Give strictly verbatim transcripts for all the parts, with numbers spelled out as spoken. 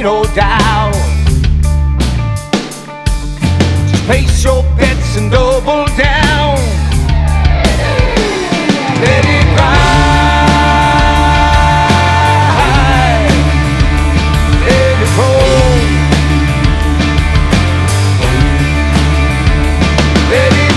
no doubt. Just place your bets and double down. Let it ride, let it roll, let it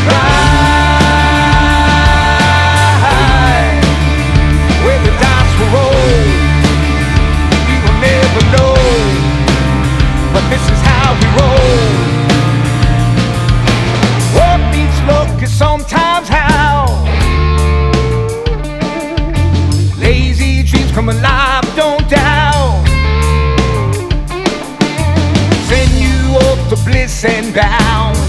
ride, where the dice will roll. We will never know, but this is how we roll. What means luck is sometimes how lazy dreams come alive, don't doubt. Send you up to bliss and bound.